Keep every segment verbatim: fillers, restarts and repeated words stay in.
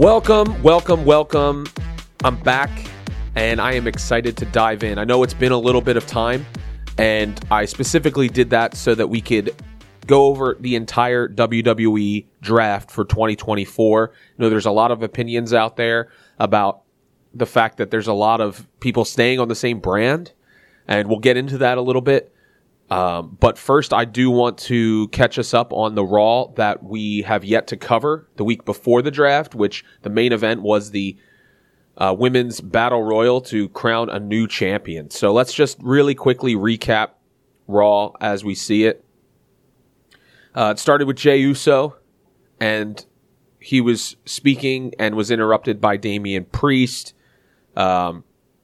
Welcome, welcome, welcome. I'm back, and I am excited to dive in. I know it's been a little bit of time, and I specifically did that so that we could go over the entire W W E draft for twenty twenty-four. You know, there's a lot of opinions out there about the fact that there's a lot of people staying on the same brand, and we'll get into that a little bit. Um, but first, I do want to catch us up on the Raw that we have yet to cover the week before the draft, which the main event was the uh, Women's Battle Royal to crown a new champion. So let's just really quickly recap Raw as we see it. Uh, it started with Jey Uso, and he was speaking and was interrupted by Damian Priest. Um,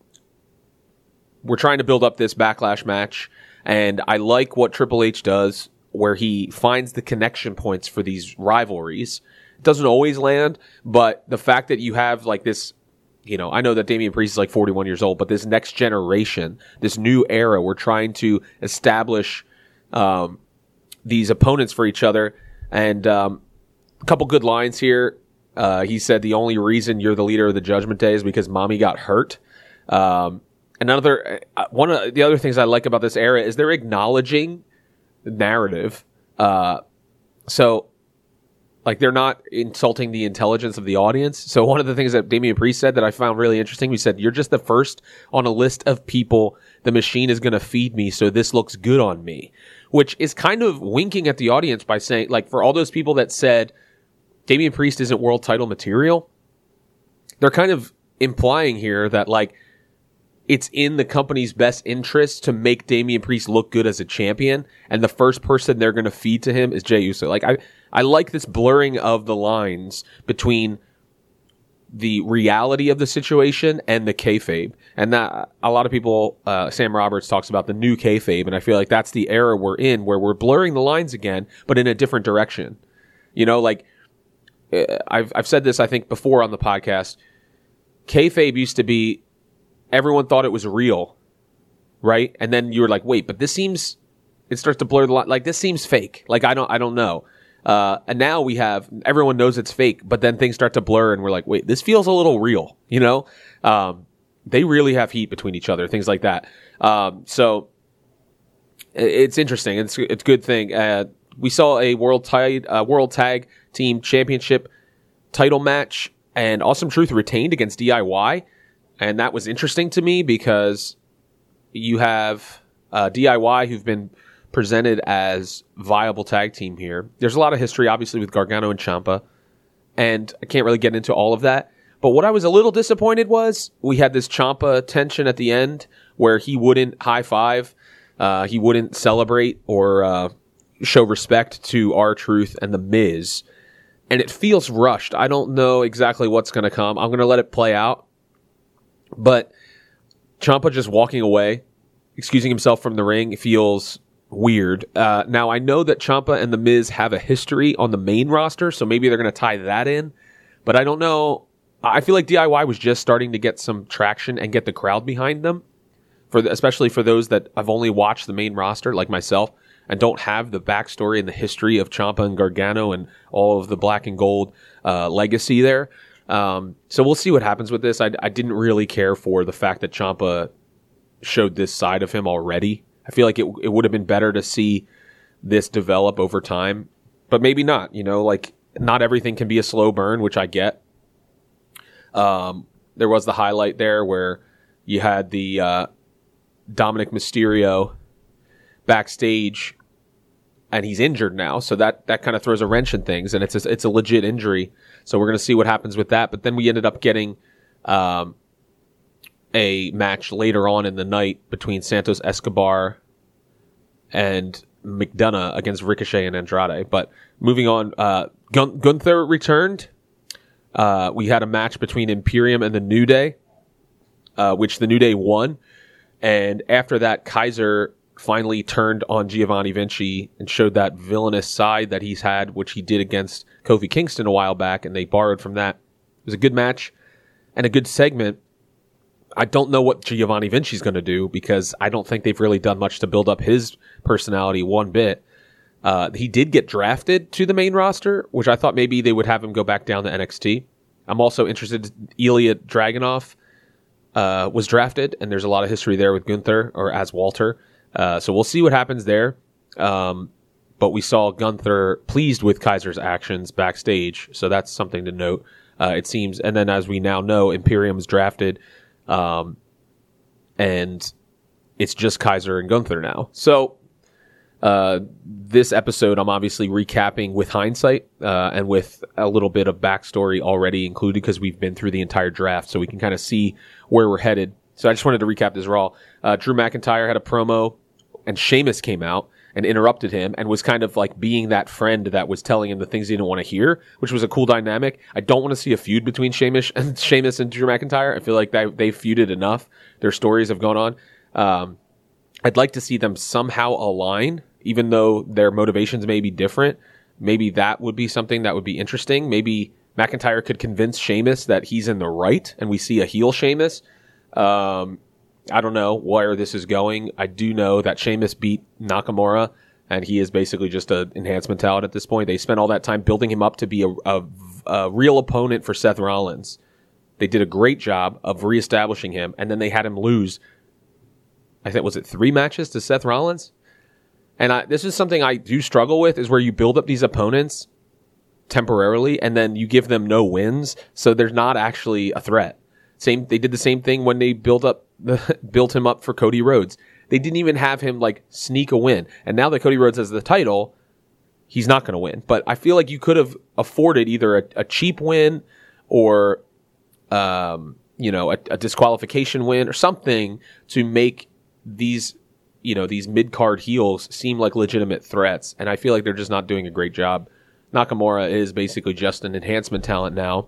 we're trying to build up this Backlash match. And I like what Triple H does, where he finds the connection points for these rivalries. It doesn't always land, but the fact that you have like this, you know, I know that Damian Priest is like forty-one years old, but this next generation, this new era, we're trying to establish um, these opponents for each other. And um, a couple good lines here. Uh, he said, the only reason you're the leader of the Judgment Day is because mommy got hurt. Um, Another one of the other things I like about this era is they're acknowledging the narrative. Uh, so, like, they're not insulting the intelligence of the audience. So one of the things that Damian Priest said that I found really interesting, he said, "You're just the first on a list of people the machine is going to feed me, so this looks good on me," which is kind of winking at the audience by saying, like, for all those people that said Damian Priest isn't world title material, they're kind of implying here that, like, it's in the company's best interest to make Damian Priest look good as a champion, and the first person they're going to feed to him is Jey Uso. Like, I, I like this blurring of the lines between the reality of the situation and the kayfabe. And that, a lot of people, uh, Sam Roberts talks about the new kayfabe, and I feel like that's the era we're in, where we're blurring the lines again, but in a different direction. You know, like, I've, I've said this, I think, before on the podcast. Kayfabe used to be, everyone thought it was real, right? And then you were like, wait, but this seems, it starts to blur the line. Like, this seems fake. Like, I don't, I don't know. Uh, and now we have, everyone knows it's fake, but then things start to blur and we're like, wait, this feels a little real, you know? Um, they really have heat between each other, things like that. Um, so it's interesting. It's, it's a good thing. Uh, we saw a world tide, uh, world tag team championship title match, and Awesome Truth retained against D I Y. And that was interesting to me because you have uh, D I Y who've been presented as viable tag team here. There's a lot of history, obviously, with Gargano and Ciampa, and I can't really get into all of that. But what I was a little disappointed was we had this Ciampa tension at the end where he wouldn't high five, uh, he wouldn't celebrate or uh, show respect to R-Truth and The Miz, and it feels rushed. I don't know exactly what's going to come. I'm going to let it play out. But Ciampa just walking away, excusing himself from the ring, feels weird. Uh, now, I know that Ciampa and The Miz have a history on the main roster, so maybe they're going to tie that in. But I don't know. I feel like D I Y was just starting to get some traction and get the crowd behind them, for the, especially for those that have only watched the main roster, like myself, and don't have the backstory and the history of Ciampa and Gargano and all of the black and gold uh, legacy there. Um, so we'll see what happens with this. I, I didn't really care for the fact that Ciampa showed this side of him already. I feel like it it would have been better to see this develop over time, but maybe not. You know, like, not everything can be a slow burn, which I get. Um, there was the highlight there where you had the uh, Dominic Mysterio backstage, and he's injured now, so that, that kind of throws a wrench in things, and it's a, it's a legit injury. So we're going to see what happens with that. But then we ended up getting um, a match later on in the night between Santos Escobar and McDonough against Ricochet and Andrade. But moving on, uh, Gun- Gunther returned. Uh, we had a match between Imperium and the New Day, uh, which the New Day won. And after that, Kaiser finally turned on Giovanni Vinci and showed that villainous side that he's had, which he did against Kofi Kingston a while back, and they borrowed from that. It was a good match and a good segment. I don't know what Giovanni Vinci's going to do because I don't think they've really done much to build up his personality one bit. Uh, he did get drafted to the main roster, which I thought maybe they would have him go back down to N X T. I'm also interested. Ilya Dragunov uh, was drafted, and there's a lot of history there with Gunther, or as Walter. Uh, so we'll see what happens there. Um, but we saw Gunther pleased with Kaiser's actions backstage, so that's something to note. Uh, it seems, and then as we now know, Imperium's drafted, um, and it's just Kaiser and Gunther now. So uh, this episode, I'm obviously recapping with hindsight uh, and with a little bit of backstory already included because we've been through the entire draft, so we can kind of see where we're headed. So I just wanted to recap this Raw. Uh, Drew McIntyre had a promo, and Sheamus came out and interrupted him and was kind of like being that friend that was telling him the things he didn't want to hear, which was a cool dynamic. I don't want to see a feud between Sheamus and Sheamus and Drew McIntyre. I feel like they, they've feuded enough. Their stories have gone on. Um, I'd like to see them somehow align, even though their motivations may be different. Maybe that would be something that would be interesting. Maybe McIntyre could convince Sheamus that he's in the right and we see a heel Sheamus. Um, I don't know where this is going. I do know that Sheamus beat Nakamura, and he is basically just an enhancement talent at this point. They spent all that time building him up to be a, a, a real opponent for Seth Rollins. They did a great job of reestablishing him, and then they had him lose, I think, was it three matches to Seth Rollins? And I, this is something I do struggle with, is where you build up these opponents temporarily, and then you give them no wins, so there's not actually a threat. Same, they did the same thing when they built up the, built him up for Cody Rhodes. They didn't even have him like sneak a win. And now that Cody Rhodes has the title, he's not going to win. But I feel like you could have afforded either a, a cheap win or, um, you know, a, a disqualification win or something to make these, you know, these mid-card heels seem like legitimate threats. And I feel like they're just not doing a great job. Nakamura is basically just an enhancement talent now.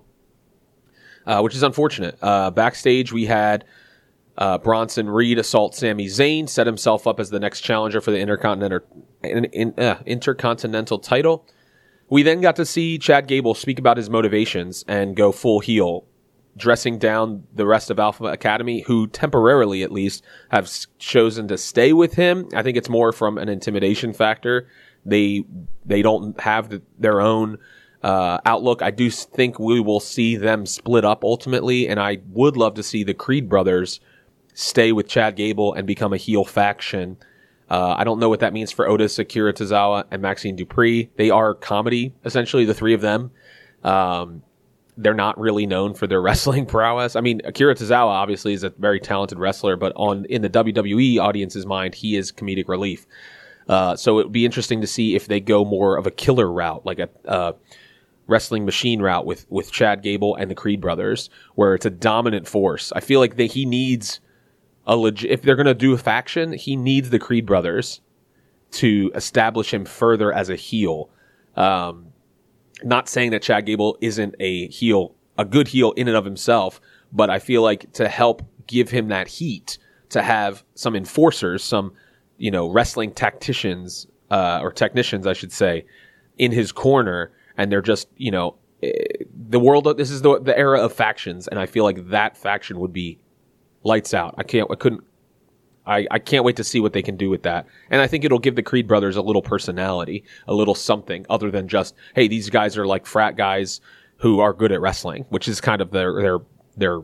Uh, which is unfortunate. Uh, backstage, we had uh, Bronson Reed assault Sami Zayn, set himself up as the next challenger for the Intercontinental, in, in, uh, Intercontinental title. We then got to see Chad Gable speak about his motivations and go full heel, dressing down the rest of Alpha Academy, who temporarily, at least, have chosen to stay with him. I think it's more from an intimidation factor. They they don't have the, their own Uh, outlook. I do think we will see them split up ultimately, and I would love to see the Creed brothers stay with Chad Gable and become a heel faction. Uh, I don't know what that means for Otis, Akira Tozawa, and Maxine Dupree. They are comedy, essentially, the three of them. Um, they're not really known for their wrestling prowess. I mean, Akira Tozawa obviously is a very talented wrestler, but on in the W W E audience's mind, he is comedic relief. Uh, so it would be interesting to see if they go more of a killer route, like a uh, wrestling machine route with, with Chad Gable and the Creed brothers, where it's a dominant force. I feel like they, he needs a legit, if they're going to do a faction, he needs the Creed brothers to establish him further as a heel. Um, not saying that Chad Gable isn't a heel, a good heel in and of himself, but I feel like to help give him that heat, to have some enforcers, some, you know, wrestling tacticians, uh, or technicians, I should say, in his corner. And they're just, you know, the world, this is the the era of factions, and I feel like that faction would be lights out. I can't, I couldn't, I, I can't wait to see what they can do with that. And I think it'll give the Creed brothers a little personality, a little something other than just, hey, these guys are like frat guys who are good at wrestling, which is kind of their, their, their,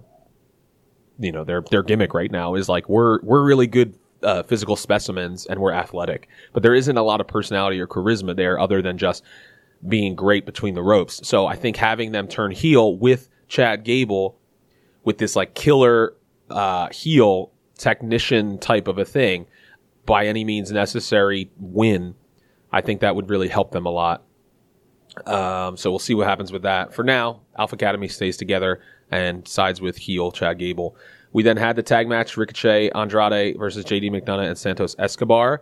you know, their, their gimmick right now is like, we're, we're really good uh, physical specimens and we're athletic, but there isn't a lot of personality or charisma there other than just being great between the ropes. So I think having them turn heel with Chad Gable, with this like killer uh, heel technician type of a thing, by any means necessary win, I think that would really help them a lot. Um, so we'll see what happens with that. For now, Alpha Academy stays together and sides with heel Chad Gable. We then had the tag match, Ricochet, Andrade versus J D McDonough and Santos Escobar.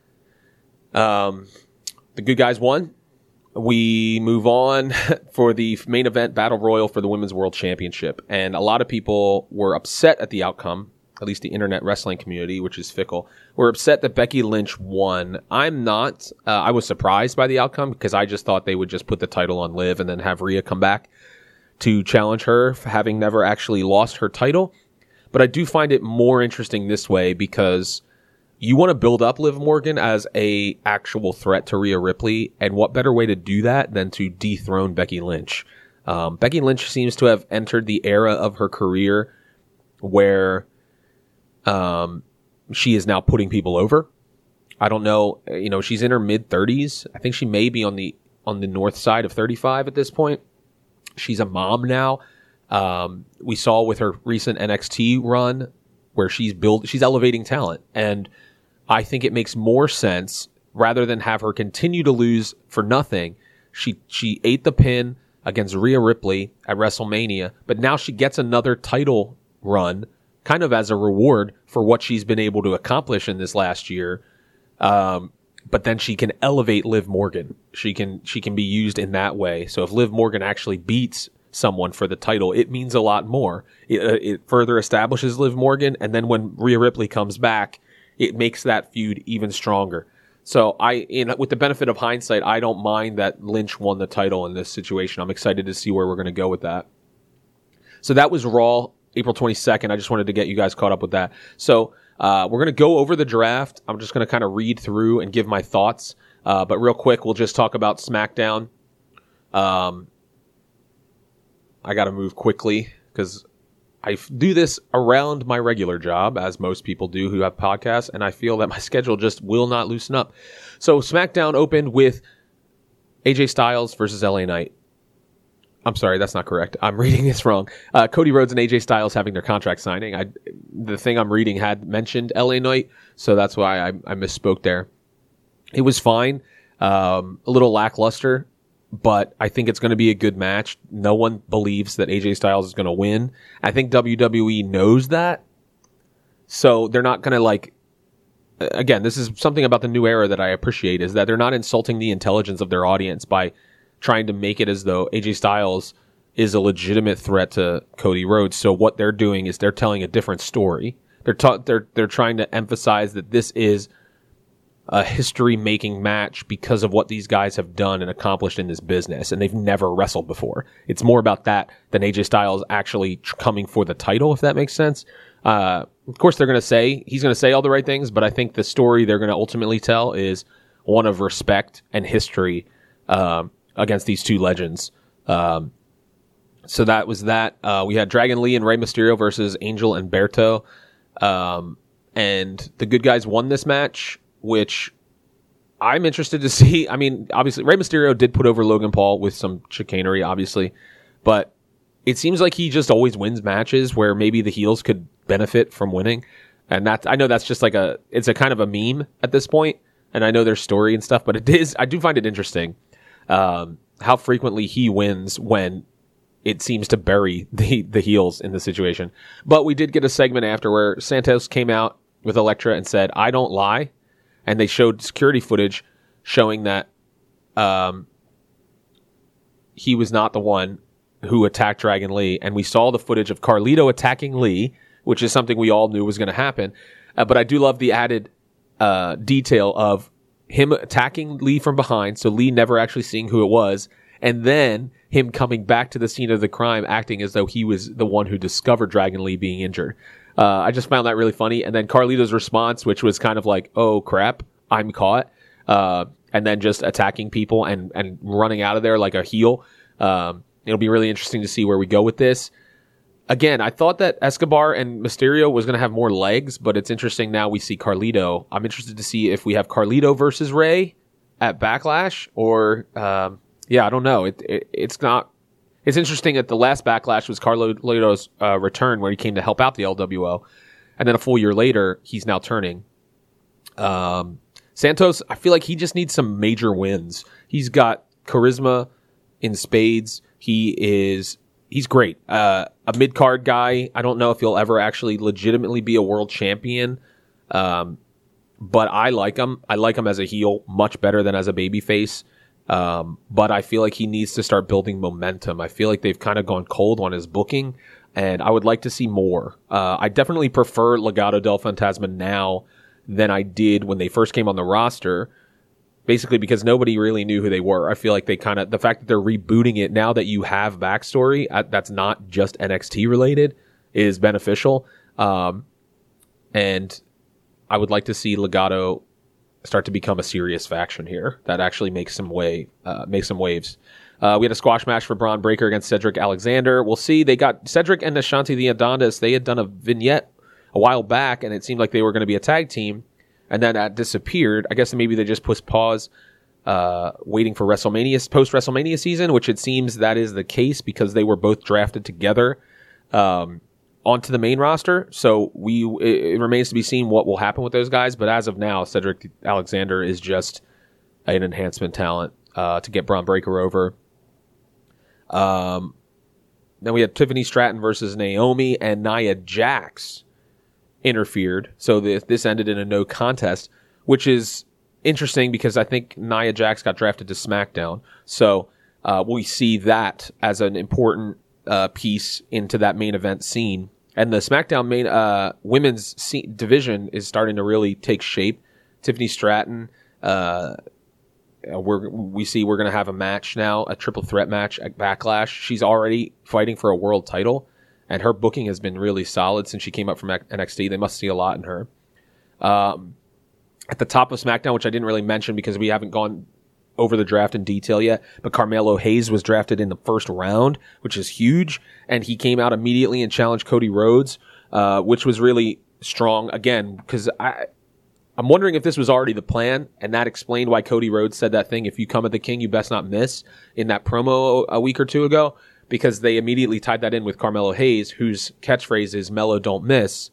Um, the good guys won. We move on for the main event battle royal for the Women's World Championship. And a lot of people were upset at the outcome, at least the internet wrestling community, which is fickle, were upset that Becky Lynch won. I'm not. Uh, I was surprised by the outcome because I just thought they would just put the title on Liv and then have Rhea come back to challenge her, having never actually lost her title. But I do find it more interesting this way because you want to build up Liv Morgan as a actual threat to Rhea Ripley, and what better way to do that than to dethrone Becky Lynch? Um, Becky Lynch seems to have entered the era of her career where um, she is now putting people over. I don't know. You know, she's in her mid thirties. I think she may be on the on the north side of thirty-five at this point. She's a mom now. Um, we saw with her recent N X T run where she's build she's elevating talent, and I think it makes more sense rather than have her continue to lose for nothing. She she ate the pin against Rhea Ripley at WrestleMania, but now she gets another title run kind of as a reward for what she's been able to accomplish in this last year. Um, but then she can elevate Liv Morgan. She can she can be used in that way. So if Liv Morgan actually beats someone for the title, it means a lot more. It, uh, it further establishes Liv Morgan, and then when Rhea Ripley comes back, it makes that feud even stronger. So I, in, with the benefit of hindsight, I don't mind that Lynch won the title in this situation. I'm excited to see where we're going to go with that. So that was Raw, April twenty-second. I just wanted to get you guys caught up with that. So uh, we're going to go over the draft. I'm just going to kind of read through and give my thoughts. Uh, but real quick, we'll just talk about SmackDown. Um, I got to move quickly because I do this around my regular job, as most people do who have podcasts, and I feel that my schedule just will not loosen up. So SmackDown opened with A J Styles versus L A Knight. I'm sorry, that's not correct. I'm reading this wrong. Uh, Cody Rhodes and A J Styles having their contract signing. I, the thing I'm reading had mentioned L A Knight, so that's why I, I misspoke there. It was fine, um, a little lackluster, but I think it's going to be a good match. No one believes that A J Styles is going to win. I think W W E knows that, so they're not going to like. Again, this is something about the new era that I appreciate, is that they're not insulting the intelligence of their audience by trying to make it as though A J Styles is a legitimate threat to Cody Rhodes. So what they're doing is they're telling a different story. They're ta- they're they're trying to emphasize that this is a history-making match because of what these guys have done and accomplished in this business, and they've never wrestled before. It's more about that than A J Styles actually tr- coming for the title, if that makes sense. Uh, of course, they're going to say, he's going to say all the right things, but I think the story they're going to ultimately tell is one of respect and history um, against these two legends. Um, so that was that. Uh, we had Dragon Lee and Rey Mysterio versus Angel and Berto. Um, and the good guys won this match, which I'm interested to see. I mean, obviously, Rey Mysterio did put over Logan Paul with some chicanery, obviously, but it seems like he just always wins matches where maybe the heels could benefit from winning. And that's, I know that's just like a, it's a kind of a meme at this point, and I know their story and stuff, but it is, I do find it interesting, um, how frequently he wins when it seems to bury the, the heels in the situation. But we did get a segment after where Santos came out with Elektra and said, "I don't lie." And they showed security footage showing that um, he was not the one who attacked Dragon Lee. And we saw the footage of Carlito attacking Lee, which is something we all knew was going to happen. Uh, but I do love the added uh, detail of him attacking Lee from behind, so Lee never actually seeing who it was, and then him coming back to the scene of the crime, acting as though he was the one who discovered Dragon Lee being injured. Uh, I just found that really funny. And then Carlito's response, which was kind of like, "Oh crap, I'm caught," uh, and then just attacking people and, and running out of there like a heel. Um, it'll be really interesting to see where we go with this. Again, I thought that Escobar and Mysterio was going to have more legs, but it's interesting now we see Carlito. I'm interested to see if we have Carlito versus Rey at Backlash, or um, yeah, I don't know. It, it it's not. It's interesting that the last Backlash was Carlito's uh, return, where he came to help out the L W O, and then a full year later, he's now turning. Um, Santos, I feel like he just needs some major wins. He's got charisma in spades. He is. He's great. Uh, a mid-card guy. I don't know if he'll ever actually legitimately be a world champion. Um, but I like him. I like him as a heel much better than as a babyface. Um, but I feel like he needs to start building momentum. I feel like they've kind of gone cold on his booking, and I would like to see more. Uh, I definitely prefer Legado del Fantasma now than I did when they first came on the roster. Basically because nobody really knew who they were. I feel like they kind of, the fact that they're rebooting it now that you have backstory uh, that's not just N X T related is beneficial. Um, and I would like to see Legado start to become a serious faction here that actually makes some way, uh, makes some waves. Uh, we had a squash match for Braun Breaker against Cedric Alexander. We'll see. They got Cedric and Ashanti the Adonis. They had done a vignette a while back, and it seemed like they were going to be a tag team, and then that disappeared. I guess maybe they just pushed pause, uh, waiting for WrestleMania, post-WrestleMania season, which it seems that is the case because they were both drafted together um, onto the main roster. So we it, it remains to be seen what will happen with those guys, but as of now, Cedric Alexander is just an enhancement talent uh, to get Braun Breaker over. Um, then we had Tiffany Stratton versus Naomi, and Nia Jax interfered. So the, this ended in a no contest, which is interesting because I think Nia Jax got drafted to SmackDown. So uh, we see that as an important uh, piece into that main event scene. And the SmackDown main uh, women's scene, division is starting to really take shape. Tiffany Stratton, uh, We're, we see we're going to have a match now, a triple threat match at Backlash. She's already fighting for a world title, and her booking has been really solid since she came up from N X T. They must see a lot in her. Um, at the top of SmackDown, which I didn't really mention because we haven't gone over the draft in detail yet, but Carmelo Hayes was drafted in the first round, which is huge, and he came out immediately and challenged Cody Rhodes, uh, which was really strong, again, because I... I'm wondering if this was already the plan, and that explained why Cody Rhodes said that thing, if you come at the king, you best not miss, in that promo a week or two ago, because they immediately tied that in with Carmelo Hayes, whose catchphrase is Mello don't miss,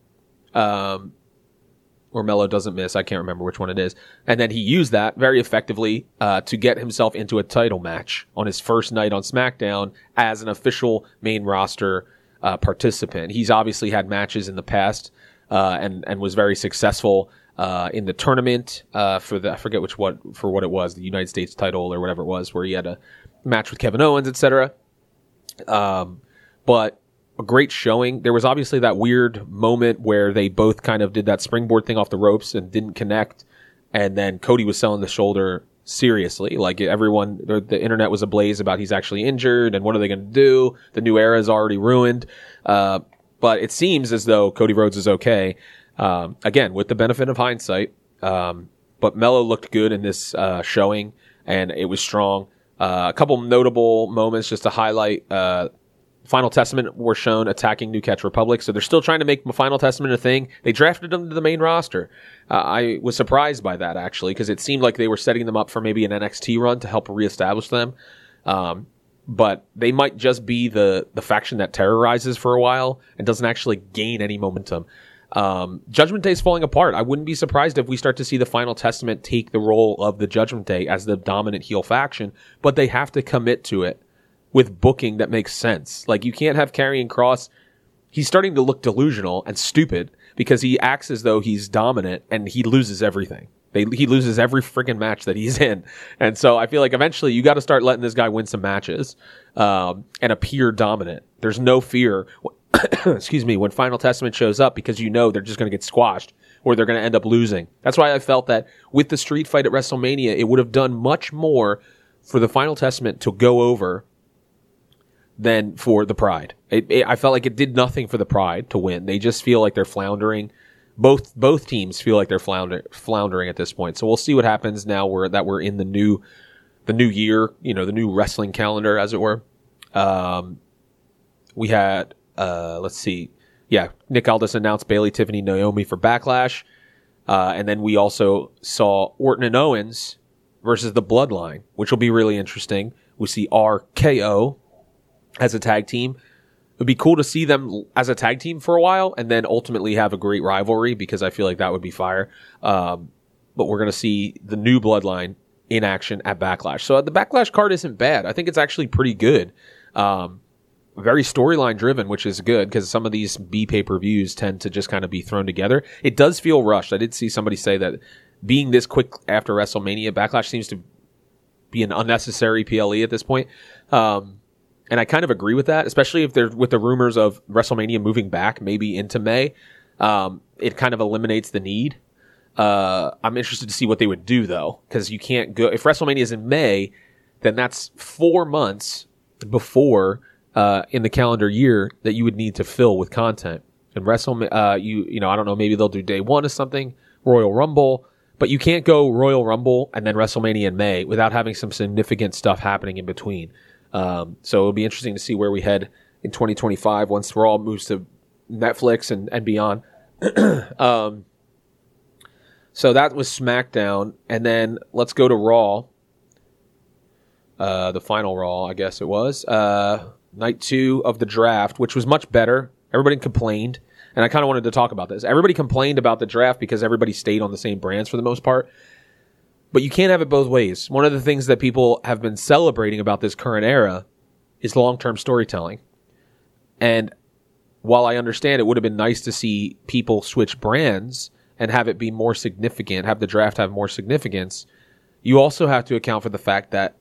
um, or Mello doesn't miss, I can't remember which one it is, and then he used that very effectively uh, to get himself into a title match on his first night on SmackDown as an official main roster uh, participant. He's obviously had matches in the past uh, and, and was very successful Uh, in the tournament, uh, for the, I forget which what, for what it was, the United States title or whatever it was, where he had a match with Kevin Owens, et cetera. Um, but a great showing. There was obviously that weird moment where they both kind of did that springboard thing off the ropes and didn't connect. And then Cody was selling the shoulder seriously. Like everyone, the, the internet was ablaze about he's actually injured and what are they going to do? The new era is already ruined. Uh, but it seems as though Cody Rhodes is okay. Um, again, with the benefit of hindsight, um, but Mello looked good in this uh, showing, and it was strong. Uh, a couple notable moments just to highlight. Uh, Final Testament were shown attacking New Catch Republic, so they're still trying to make Final Testament a thing. They drafted them to the main roster. Uh, I was surprised by that, actually, because it seemed like they were setting them up for maybe an N X T run to help reestablish them. Um, but they might just be the, the faction that terrorizes for a while and doesn't actually gain any momentum. Um, Judgment Day is falling apart. I wouldn't be surprised if we start to see the Final Testament take the role of the Judgment Day as the dominant heel faction, but they have to commit to it with booking that makes sense. Like, you can't have Karrion Kross. He's starting to look delusional and stupid because he acts as though he's dominant and he loses everything. They, he loses every freaking match that he's in. And so I feel like eventually you got to start letting this guy win some matches, um, and appear dominant. There's no fear. excuse me, when Final Testament shows up, because you know they're just going to get squashed or they're going to end up losing. That's why I felt that with the street fight at WrestleMania, it would have done much more for the Final Testament to go over than for the Pride. It, it, I felt like it did nothing for the Pride to win. They just feel like they're floundering. Both both teams feel like they're flounder, floundering at this point. So we'll see what happens now we're, that we're in the new the new year, you know, the new wrestling calendar, as it were. Um, we had... Uh, let's see. Yeah, Nick Aldis announced Bayley, Tiffany, Naomi for Backlash. Uh, and then we also saw Orton and Owens versus the Bloodline, which will be really interesting. We see R K O as a tag team. It would be cool to see them as a tag team for a while and then ultimately have a great rivalry, because I feel like that would be fire. Um, but we're going to see the new Bloodline in action at Backlash. So the Backlash card isn't bad. I think it's actually pretty good. Um, very storyline driven, which is good because some of these B pay-per-views tend to just kind of be thrown together. It does feel rushed. I did see somebody say that being this quick after WrestleMania, Backlash seems to be an unnecessary P L E at this point. Um, and I kind of agree with that, especially if they're with the rumors of WrestleMania moving back maybe into May. Um, it kind of eliminates the need. Uh, I'm interested to see what they would do though, because you can't go, if WrestleMania is in May, then that's four months before Uh, in the calendar year that you would need to fill with content. And WrestleMania, uh, you, you know, I don't know, maybe they'll do day one or something, Royal Rumble, But you can't go Royal Rumble and then WrestleMania in May without having some significant stuff happening in between. Um, so it'll be interesting to see where we head in twenty twenty-five once Raw moves to Netflix and, and beyond. um, so that was SmackDown. And then let's go to Raw. Uh, the final Raw, I guess it was. Uh, night two of the draft, which was much better. Everybody complained. And I kind of wanted to talk about this. Everybody complained about the draft because everybody stayed on the same brands for the most part. But you can't have it both ways. One of the things that people have been celebrating about this current era is long-term storytelling. And while I understand it would have been nice to see people switch brands and have it be more significant, have the draft have more significance, you also have to account for the fact that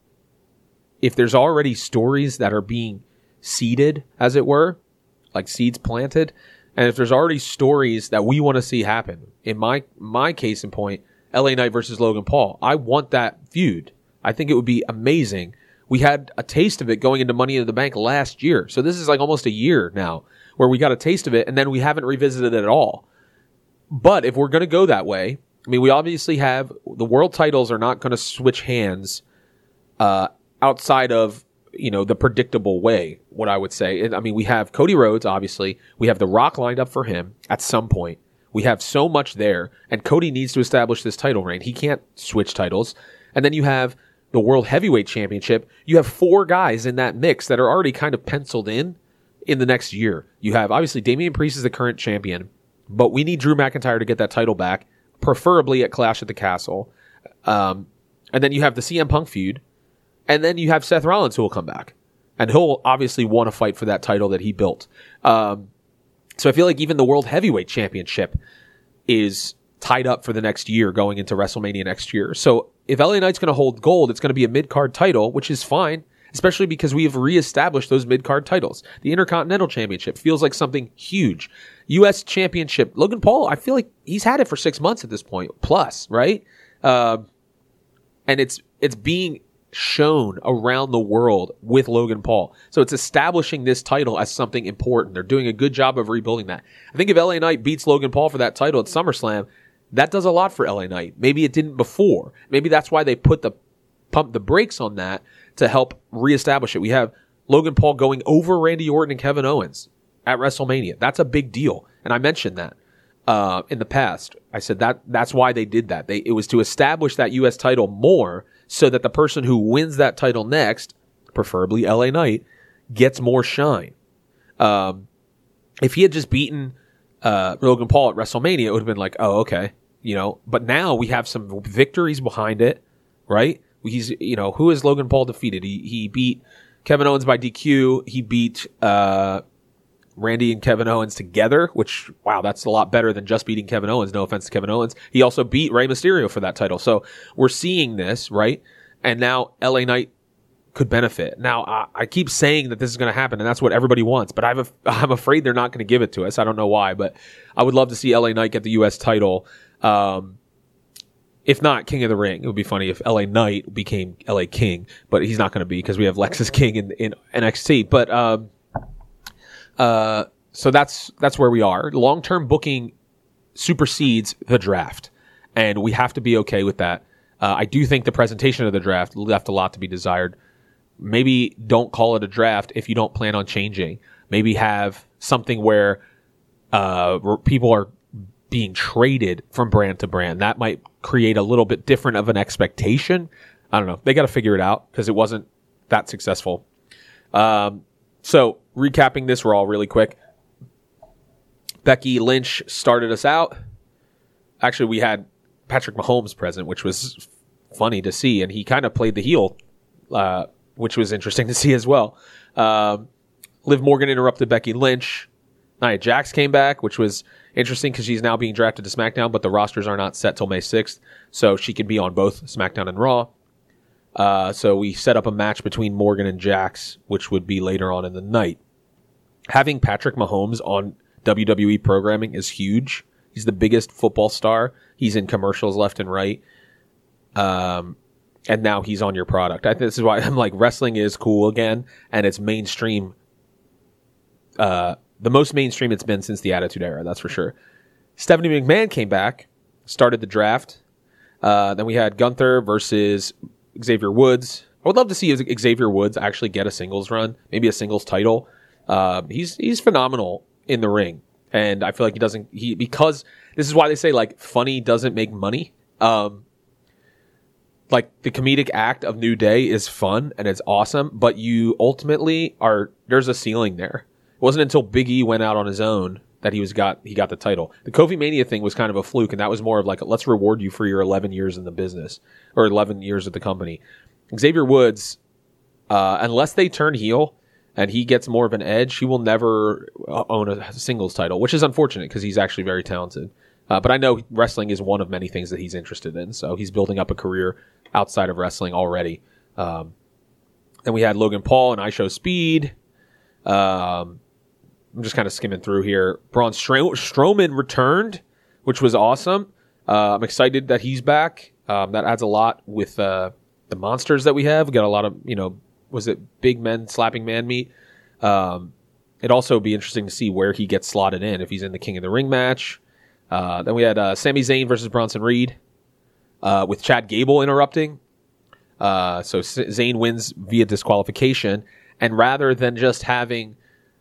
if there's already stories that are being seeded, as it were, like seeds planted, and if there's already stories that we want to see happen, in my my case in point, L A Knight versus Logan Paul, I want that feud. I think it would be amazing. We had a taste of it going into Money in the Bank last year. So this is like almost a year now where we got a taste of it, and then we haven't revisited it at all. But if we're going to go that way, I mean, we obviously have the world titles are not going to switch hands uh, outside of, you know, the predictable way, what I would say. I mean, we have Cody Rhodes, obviously. We have The Rock lined up for him at some point. We have so much there, and Cody needs to establish this title reign. He can't switch titles. And then you have the World Heavyweight Championship. You have four guys in that mix that are already kind of penciled in in the next year. You have, obviously, Damian Priest is the current champion, but we need Drew McIntyre to get that title back, preferably at Clash at the Castle. Um, and then you have the C M Punk feud. And then you have Seth Rollins who will come back. And he'll obviously want to fight for that title that he built. Um, so I feel like even the World Heavyweight Championship is tied up for the next year going into WrestleMania next year. So if L A Knight's going to hold gold, it's going to be a mid-card title, which is fine, especially because we have reestablished those mid-card titles. The Intercontinental Championship feels like something huge. U S Championship. Logan Paul, I feel like he's had it for six months at this point, plus, right? Uh, and it's it's being shown around the world with Logan Paul. So it's establishing this title as something important. They're doing a good job of rebuilding that. I think if L A Knight beats Logan Paul for that title at SummerSlam, that does a lot for L A Knight. Maybe it didn't before. Maybe that's why they put the pump the brakes on that to help reestablish it. We have Logan Paul going over Randy Orton and Kevin Owens at WrestleMania. That's a big deal. And I mentioned that uh, in the past. I said that that's why they did that. They, it was to establish that U S title more so that the person who wins that title next, preferably L A Knight, gets more shine. Um, if he had just beaten uh, Logan Paul at WrestleMania, it would have been like, oh, okay. You know, but now we have some victories behind it, right? He's, you know, who has Logan Paul defeated? He he beat Kevin Owens by D Q. He beat uh, Randy and Kevin Owens together, which, wow, that's a lot better than just beating Kevin Owens. No offense to Kevin Owens. He also beat Rey Mysterio for that title. So we're seeing this, right? And now L A Knight could benefit. Now, I, I keep saying that this is going to happen, and that's what everybody wants, but I've a, I'm afraid they're not going to give it to us. I don't know why, but I would love to see L A Knight get the U S title. Um, if not King of the Ring, it would be funny if L A Knight became L A King, but he's not going to be because we have Lexus King in, in N X T. But um, uh, so that's that's where we are. Long-term booking supersedes the draft, and we have to be okay with that. Uh, I do think the presentation of the draft left a lot to be desired. Maybe don't call it a draft if you don't plan on changing. Maybe have something where uh, people are being traded from brand to brand. That might create a little bit different of an expectation. I don't know. They got to figure it out because it wasn't that successful. Um, so recapping this Raw really quick. Becky Lynch started us out. Actually, we had Patrick Mahomes present, which was funny to see, and he kind of played the heel, uh, which was interesting to see as well. Um, Liv Morgan interrupted Becky Lynch. Nia Jax came back, which was interesting because she's now being drafted to SmackDown, but the rosters are not set till May sixth, so she can be on both SmackDown and Raw. Uh, so we set up a match between Morgan and Jax, which would be later on in the night. Having Patrick Mahomes on W W E programming is huge. He's the biggest football star. He's in commercials left and right. Um, and now he's on your product. I think this is why I'm like, wrestling is cool again, and it's mainstream. Uh, the most mainstream it's been since the Attitude Era, that's for sure. Stephanie McMahon came back, started the draft. Uh, then we had Gunther versus Xavier Woods. I would love to see Xavier Woods actually get a singles run, maybe a singles title. Uh, he's he's phenomenal in the ring, and I feel like he doesn't he because this is why they say like funny doesn't make money. Um, like the comedic act of New Day is fun and it's awesome, but you ultimately are there's a ceiling there. It wasn't until Big E went out on his own that he was got he got the title. The Kofi Mania thing was kind of a fluke, and that was more of like a, let's reward you for your eleven years in the business or eleven years at the company. Xavier Woods, uh, unless they turn heel and he gets more of an edge, he will never own a singles title, which is unfortunate because he's actually very talented. Uh, but I know wrestling is one of many things that he's interested in, so he's building up a career outside of wrestling already. Um, then we had Logan Paul and IShowSpeed. Um, I'm just kind of skimming through here. Braun Stro- Strowman returned, which was awesome. Uh, I'm excited that he's back. Um, that adds a lot with uh, the monsters that we have. We got a lot of, you know, was it big men slapping man meat? Um, it'd also be interesting to see where he gets slotted in, if he's in the King of the Ring match. Uh, then we had uh, Sami Zayn versus Bronson Reed uh, with Chad Gable interrupting. Uh, so S- Zayn wins via disqualification. And rather than just having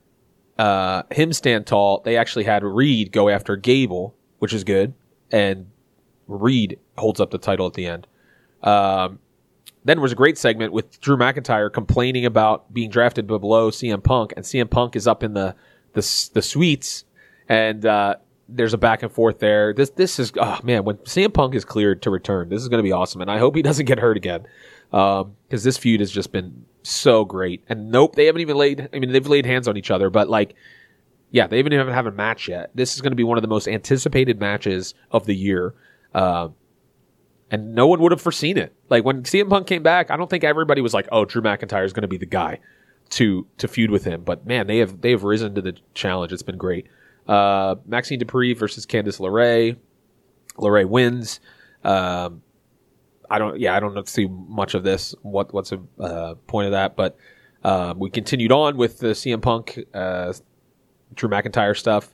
Uh, him stand tall, they actually had Reed go after Gable, which is good, and Reed holds up the title at the end. Um, then there was a great segment with Drew McIntyre complaining about being drafted below C M Punk, and C M Punk is up in the the, the suites, and uh, there's a back and forth there. This this is oh man, when C M Punk is cleared to return, this is going to be awesome, and I hope he doesn't get hurt again, because um, this feud has just been so great. And nope, they haven't even laid, I mean, they've laid hands on each other, but like, yeah, they haven't even have a match yet. This is going to be one of the most anticipated matches of the year. Uh, and no one would have foreseen it. Like when C M Punk came back, I don't think everybody was like, oh, Drew McIntyre is going to be the guy to, to feud with him. But man, they have, they have risen to the challenge. It's been great. Uh, Maxine Dupree versus Candice LeRae. LeRae wins. Um, I don't, yeah, I don't see much of this. What, what's a uh, point of that? But um, we continued on with the C M Punk, uh, Drew McIntyre stuff.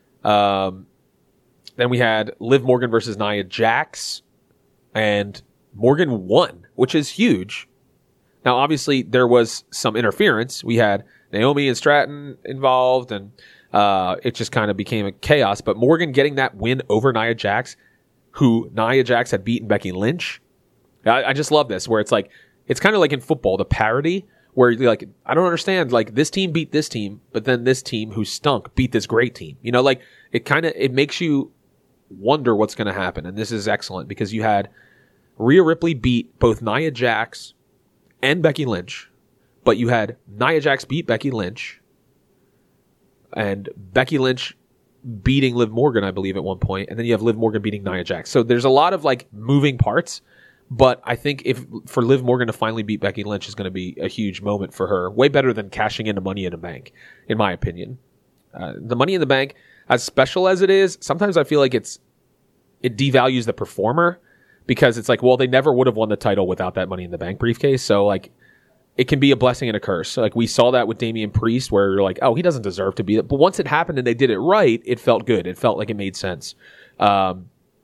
Um, then we had Liv Morgan versus Nia Jax, and Morgan won, which is huge. Now, obviously, there was some interference. We had Naomi and Stratton involved, and uh, it just kind of became a chaos. But Morgan getting that win over Nia Jax, who Nia Jax had beaten Becky Lynch. I, I just love this, where it's like, it's kind of like in football, the parody, where you're like, I don't understand, like this team beat this team, but then this team who stunk beat this great team. You know, like it kind of, it makes you wonder what's going to happen. And this is excellent because you had Rhea Ripley beat both Nia Jax and Becky Lynch, but you had Nia Jax beat Becky Lynch and Becky Lynch beating Liv Morgan, I believe, at one point, and then you have Liv Morgan beating Nia Jax. So there's a lot of like moving parts. But I think if for Liv Morgan to finally beat Becky Lynch is going to be a huge moment for her. Way better than cashing into Money in the Bank, in my opinion. Uh, the Money in the Bank, as special as it is, sometimes I feel like it's it devalues the performer because it's like, well, they never would have won the title without that Money in the Bank briefcase. So like, it can be a blessing and a curse. So, like we saw that with Damian Priest, where you're like, oh, he doesn't deserve to be it. But once it happened and they did it right, it felt good. It felt like it made sense. Um,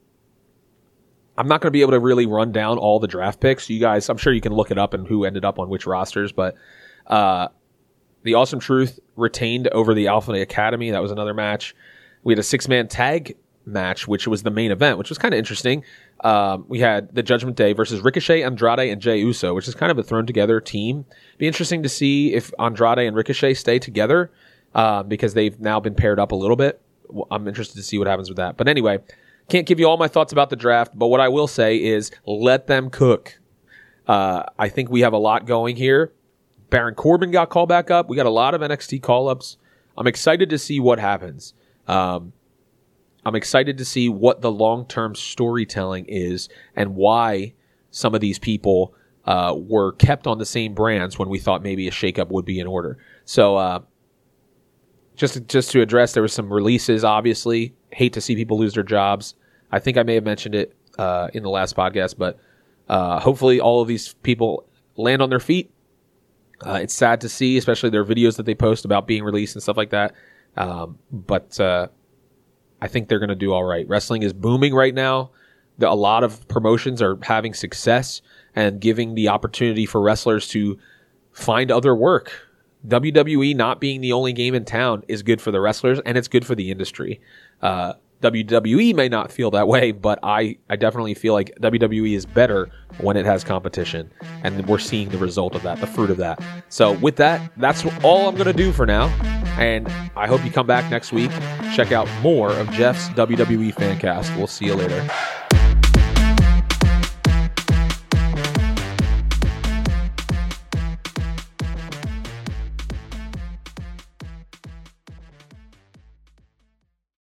I'm not going to be able to really run down all the draft picks. You guys, I'm sure you can look it up and who ended up on which rosters, but uh, the Awesome Truth retained over the Alpha Academy. That was another match. We had a six-man tag match, which was the main event, which was kind of interesting. Um, we had the Judgment Day versus Ricochet, Andrade, and Jey Uso, which is kind of a thrown-together team. Be interesting to see if Andrade and Ricochet stay together uh, because they've now been paired up a little bit. I'm interested to see what happens with that. But anyway, can't give you all my thoughts about the draft, but what I will say is let them cook. Uh, I think we have a lot going here. Baron Corbin got called back up. We got a lot of N X T call-ups. I'm excited to see what happens. Um, I'm excited to see what the long-term storytelling is and why some of these people uh, were kept on the same brands when we thought maybe a shakeup would be in order. So uh, just, just to address, there were some releases, obviously. Hate to see people lose their jobs. I think I may have mentioned it uh, in the last podcast, but uh, hopefully all of these people land on their feet. Uh, it's sad to see, especially their videos that they post about being released and stuff like that. Um, but uh, I think they're going to do all right. Wrestling is booming right now. the, a lot of promotions are having success and giving the opportunity for wrestlers to find other work. W W E not being the only game in town is good for the wrestlers, and it's good for the industry. Uh, W W E may not feel that way, but I, I definitely feel like W W E is better when it has competition, and we're seeing the result of that, the fruit of that. So with that, that's all I'm going to do for now, and I hope you come back next week. Check out more of Jeff's W W E Fancast. We'll see you later.